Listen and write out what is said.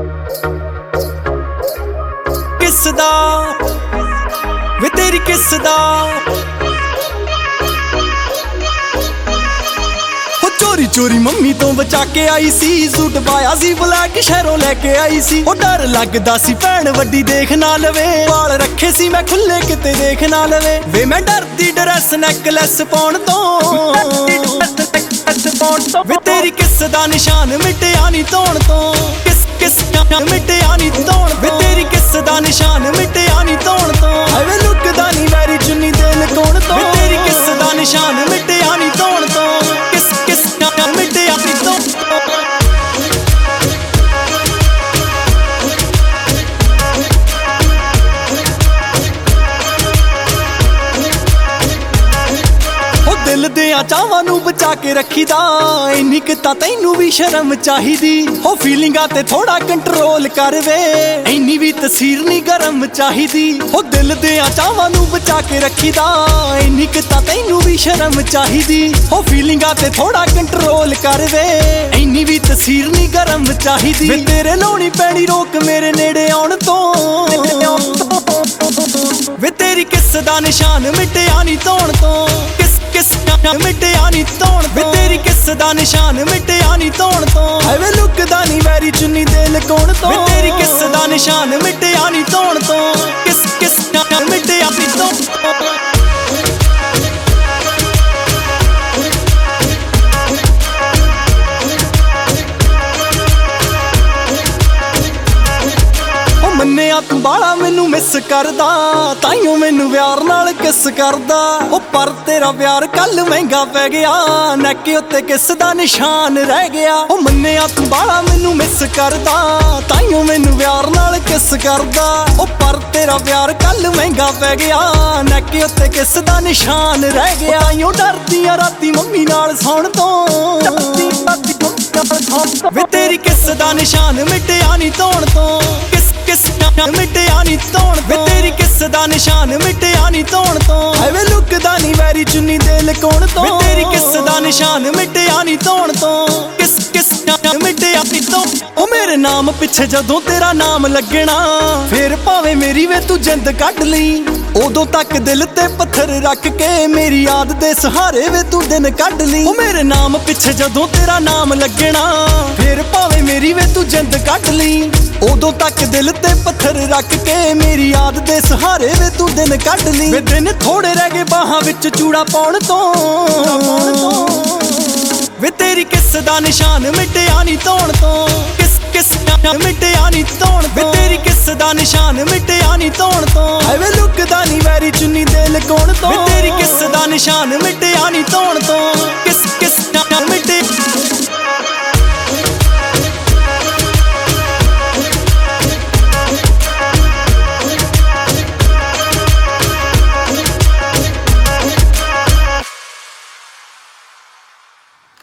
किसदा वे तेरी किसदा चोरी चोरी मम्मी तो बचा के आई सी। सूट पाया सी ब्लैक शहरों लेके आई सी। ओ डर लगदा सी भैन वड्डी देख ना लवे। वाल रखे सी मैं खुले किते देख ना लवे। वे मैं डरदी ड्रेस नेकलेस पाउण तो वे तेरी किसदा निशान मिटिया नी धोण तो। किस किस मिटिया नी धोण। वे तेरी किसदा निशान मिटिया नी धोण तो। वे लुकदा नी वैरी चुन्नी दे लकोण तो। वे तेरी किसदा निशान मिटिया नी धोण तो। किस किस मिटिया नी धोण तो। दिल दियां चावां नूं बचा के रखीदा। इन्नी क तां तैनूं भी शर्म चाहीदी। हो फीलिंगां ते थोड़ा कंट्रोल कर वे। इन्नी भी तसीर नी गरम चाहीदी। हो दिल दियां चावां नूं बचा के रखीदा। इन्नी क तां तैनूं भी शर्म चाहीदी। हो फीलिंगां ते थोड़ा कंट्रोल कर वे। इन्नी भी तसीर नी गरम चाहीदी। वे तेरे लाउणी पैणी रोक मेरे नेड़े आउण तो। वे तेरी किसदा निशान मिटिया नी धोण तो। किस किस मिटिया नी धोण। वे तेरी किसदा निशान मिटिया नी धोण तो। वे लुकदा नी वैरी चुन्नी दे लकोण तो। वे तेरी किसदा निशान मिटिया नी धोण तो। किस किस मिटिया नी धोण तो। मन्निया तू बाला मैनू मिस करदा। ताइयों मैनू प्यार नाल किस करदा। ओ पर तेरा प्यार कल महंगा पै गया। नैक उत्ते किस दा निशान रह गया। ओ मन्निया तू बाला मैनू मिस करदा। ताइयों मैनू प्यार नाल किस करदा। ओ पर तेरा प्यार कल महंगा पै गया। नैक उत्ते किस दा निशान रह गया। ताइयों डरदी आ राती मम्मी नाल सौण तो। वे तेरी किस दा निशान मिटिया नी धोण तो। किस किस मिटिया नी धोण। वे तेरी किसदा निशान मिटिया नी धोण तो। वे लुकदा नी वैरी चुन्नी दे लकोण तो। वे तेरी किसदा निशान मिटिया नी धोण तो। किस किस मिटिया नी धोण। ओ मेरे नाम पिछे जदों तेरा नाम लगना। फिर भावें मेरी वे तू जिंद कढ लई। उदों तक दिल ते पत्थर रख के मेरी याद दे सहारे वे तू दिन कढ लई। ओ मेरे नाम पिछे जदों तेरा नाम लगना। फिर भावें मेरी वे तू जिंद कढ लई। उदों तक दिल ते पत्थर रख के मेरी याद दे सहारे वे तू दिन कढ लई। वे दिन थोड़े रह गए बाहां विच चूड़ा पाउण तो। वे तेरी किसदा निशान मिटिया नी धोण तो। किस किस मिटिया नी धोण। वे तेरी किसदा निशान मिटिया नी धोण तो। वे लुकदा नी वैरी चुन्नी दे लकोण तो। वे तेरी किसदा निशान